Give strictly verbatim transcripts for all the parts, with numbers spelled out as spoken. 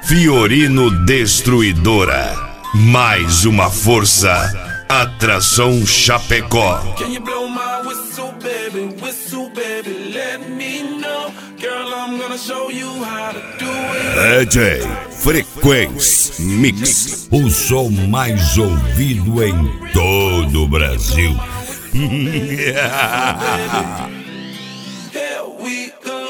Fiorino Destruidora. Mais uma força. Atração Chapecó. Can you blow my whistle, baby? Whistle, baby, let me know. Girl, I'm gonna show you how to do it. D J Frequência Mix. O som mais ouvido em todo o Brasil. Here we go.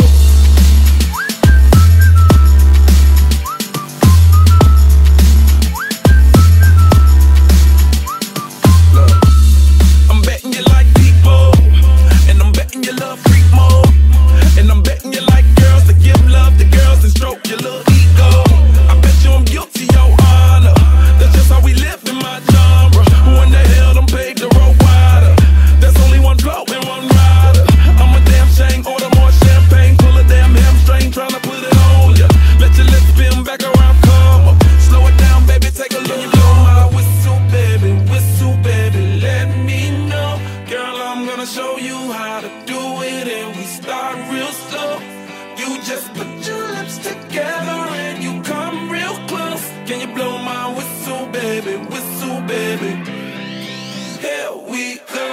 Show you how to do it, and we start real slow. You just put your lips together and you come real close. Can you blow my whistle, baby? Whistle, baby. Here we go.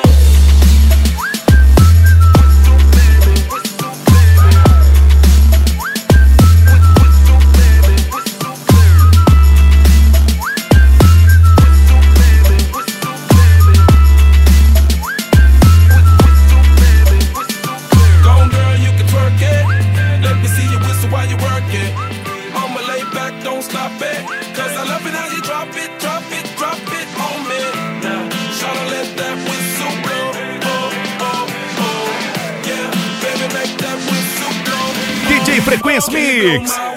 Stop it, cause I love it how you drop it, drop it, drop it on me. Now, tryna let that whistle blow, oh, oh, oh. Yeah, baby, make that whistle blow. D J Frequência Mix.